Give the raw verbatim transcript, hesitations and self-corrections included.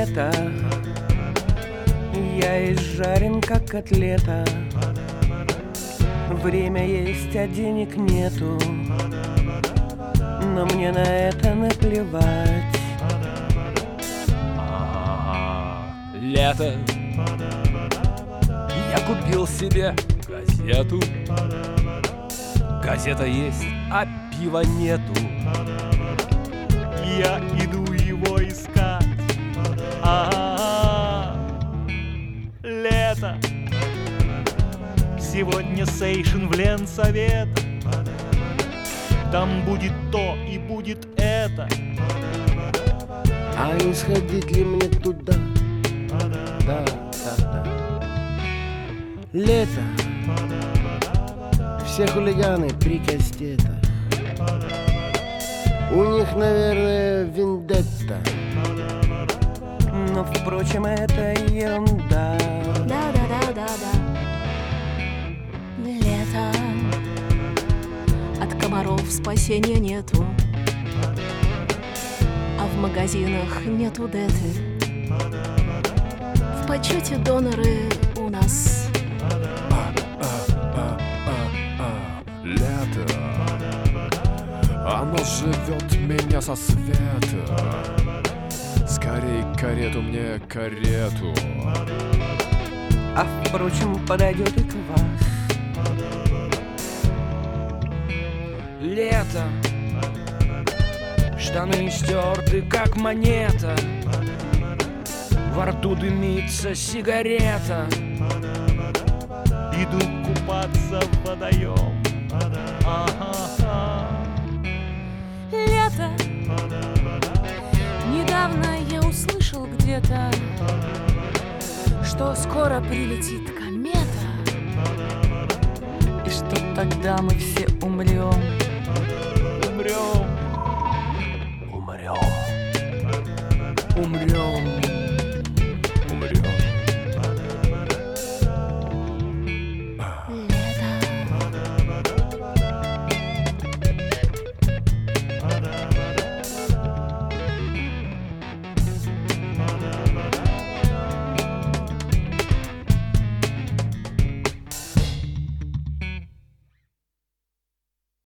лето, я изжарен, как котлета. Время есть, а денег нету, но мне на это наплевать. Лето. Я купил себе газету. Газета есть, а пива нету. Я иду его искать. А-а-а. Лето. Сегодня сейшн в Ленсовета. Там будет то и будет это. А не сходить ли мне туда? Да, да, да. Лето. Все хулиганы при кастетах. У них, наверное, вендетта. Но, впрочем, это ерунда. Да-да-да-да-да. Лето. От комаров спасения нету, а в магазинах нету деты. В почете доноры у нас. Лето. Оно живет меня со света. Скорей карету мне, карету. А, впрочем, подойдет и к вас. Лето. Штаны стерты, как монета. Во рту дымится сигарета. Иду купаться в водоем. А-а-а. Лето. Недавно я услышал где-то, что скоро прилетит комета, и что тогда мы все умрем. Умрем. Умрем. Умрем.